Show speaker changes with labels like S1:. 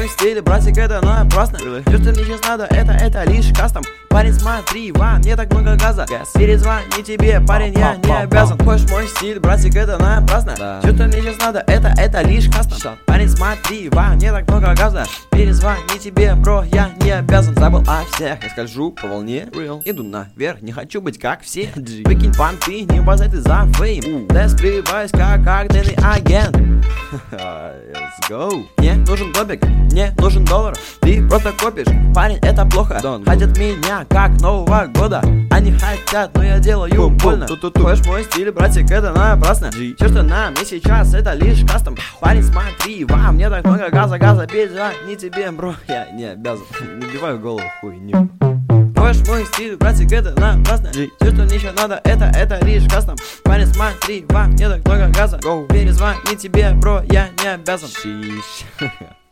S1: мой стиль, братик, это напрасно. Все, что мне сейчас надо, это лишь кастом. Парень, смотри, во мне так много газа. Перезвони тебе, парень, я не обязан. Хочешь мой стиль, братик, это напрасно. Все, что мне сейчас надо, это лишь кастом. Парень, смотри, во мне так много газа. Перезвони тебе, бро, я не обязан. Забыл о всех, я скольжу по волне. Иду наверх, не хочу быть как все. Выкинь понты, не базай ты за фейм. Да я спиваюсь как активный агент. Let's go. Мне нужен топик, мне нужен доллар. Ты просто копишь, парень, это плохо. Хотят меня как Нового года. Они хотят, но я делаю больно. Хочешь мой стиль, братик, это напрасно. Все, что на мне сейчас, это лишь кастом. Парень, смотри, во мне так много газа. Перезвони тебе, бро, я не обязан. Набиваю голову хуйню. Хочешь мой стиль, братик, это напрасно. Все, что мне еще надо, это лишь кастом. Парень, смотри, во мне так много газа. Перезвони тебе, бро, я не обязан.